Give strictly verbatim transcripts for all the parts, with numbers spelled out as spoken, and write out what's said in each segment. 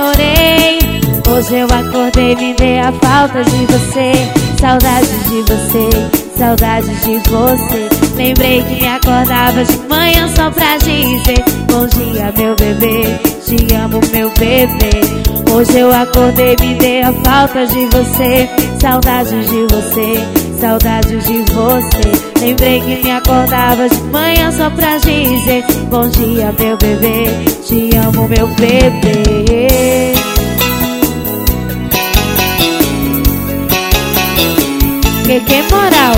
chorei. Hoje eu acordei, me dei a falta de você. Saudades de você, saudades de você. Lembrei que me acordava de manhã só pra dizer: bom dia, meu bebê, te amo, meu bebê. Hoje eu acordei, me dei a falta de você. Saudades de você, saudades de você. Lembrei que me acordava de manhã só pra dizer: bom dia, meu bebê, te amo, meu bebê. Que que moral?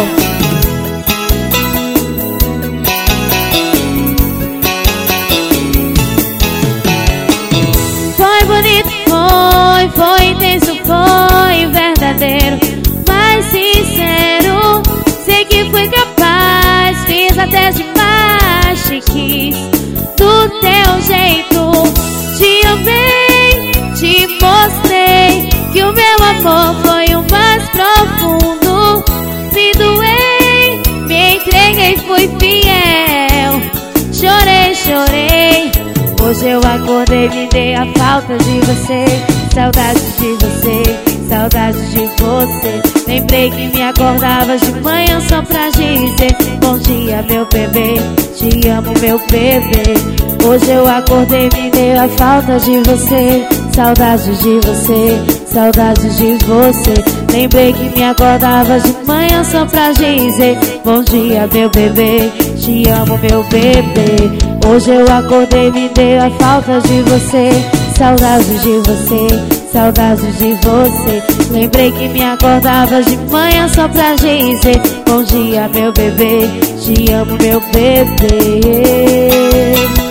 Foi bonito, foi, foi intenso, foi verdadeiro, mas sincero. Sei que fui capaz, fiz até demais, te quis do teu jeito. Te amei, te mostrei que o meu amor foi o mais profundo. Me doei, me entreguei, fui fiel. Chorei, chorei. Hoje eu acordei, me dei a falta de você. Saudades de você, saudades de você. Lembrei que me acordava de manhã só pra dizer: bom dia, meu bebê, te amo, meu bebê. Hoje eu acordei, me dei a falta de você. Saudades de você, saudades de você. Lembrei que me acordava de manhã só pra dizer: bom dia, meu bebê, te amo, meu bebê. Hoje eu acordei, me dei a falta de você. Saudades de você, saudades de você. Lembrei que me acordava de manhã só pra dizer: bom dia, meu bebê, te amo, meu bebê.